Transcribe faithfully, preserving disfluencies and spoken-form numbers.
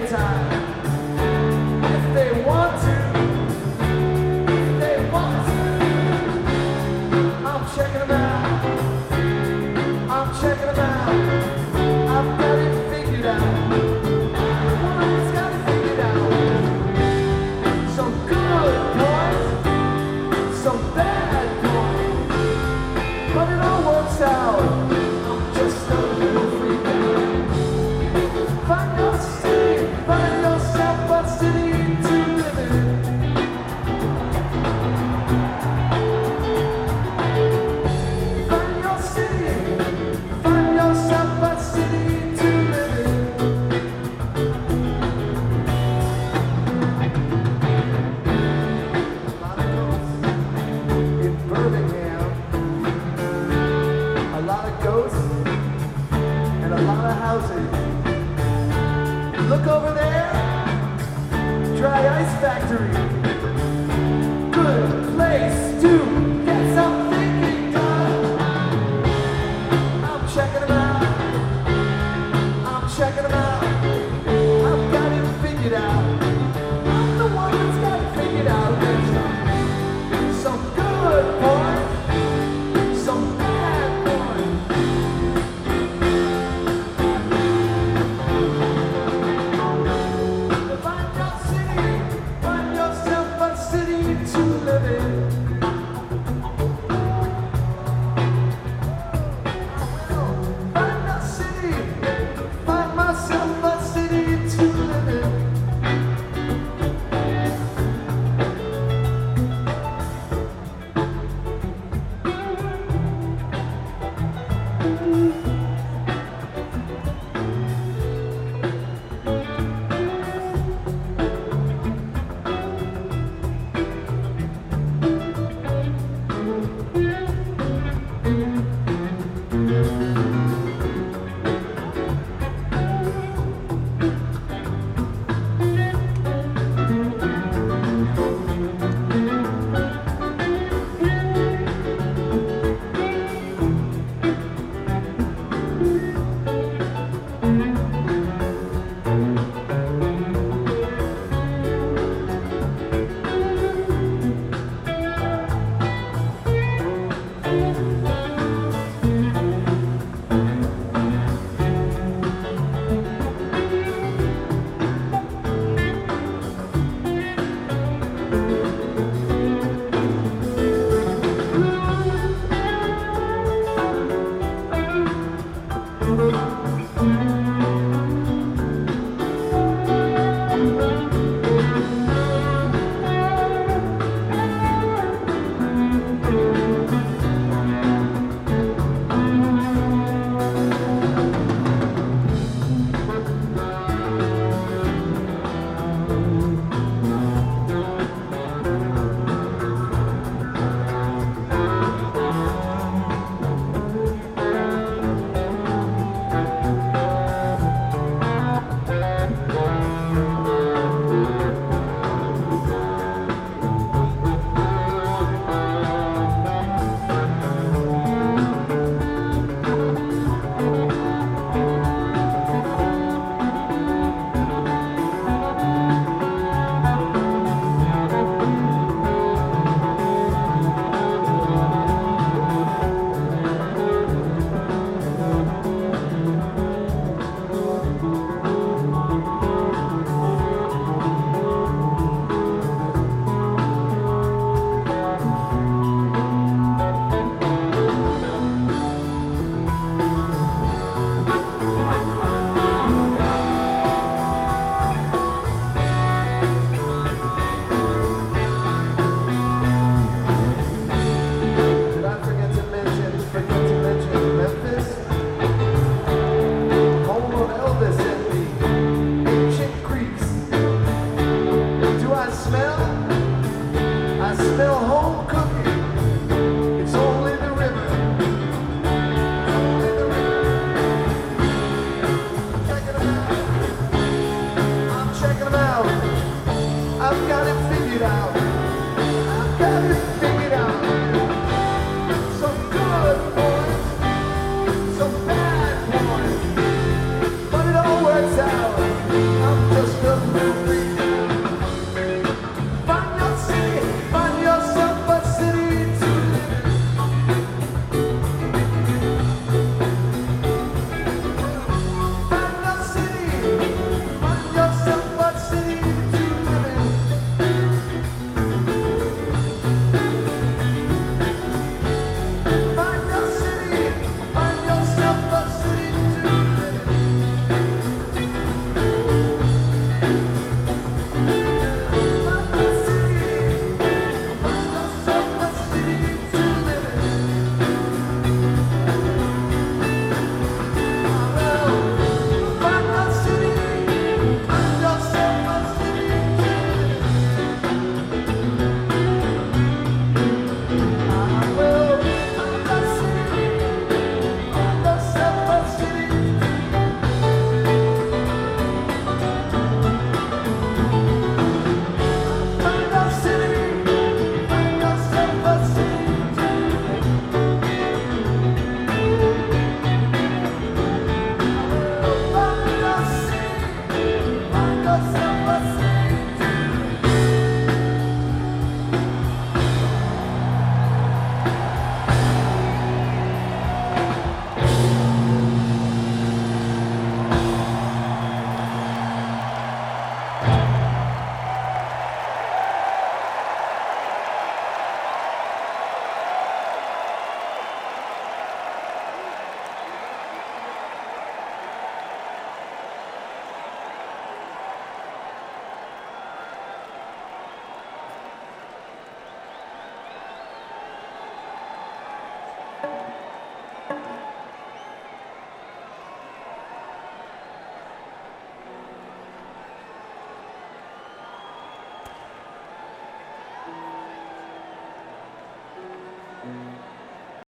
time. If they want to, if they want to, I'm checking them out. I'm checking them out. I've got it figured out. Everyone's got it figured out. Some good boys, some bad boys, but it all works out. I'm just a little freak out. Find your city, find yourself a city to live in. Find your city, find yourself a city to live in. A lot of ghosts in Birmingham, a lot of ghosts and a lot of houses. Look over there, Dry Ice Factory. Good place to get some thinking done. I'm checking them out. I'm checking them out. I've got it figured out. I'm the one that's got it figured out. There's some good boys, some bad boys. Find your city, find yourself a city to live in. Find a city, find myself a city to live in. Did I forget to mention, forget to mention Memphis? Home of Elvis and the ancient Greeks. Do I smell? I smell home cooking. It's only the river. Only the river. Checking them out. I'm checking them out. I've got it figured out. I've got it figured out. Some good boys, some bad boys, but it all works out.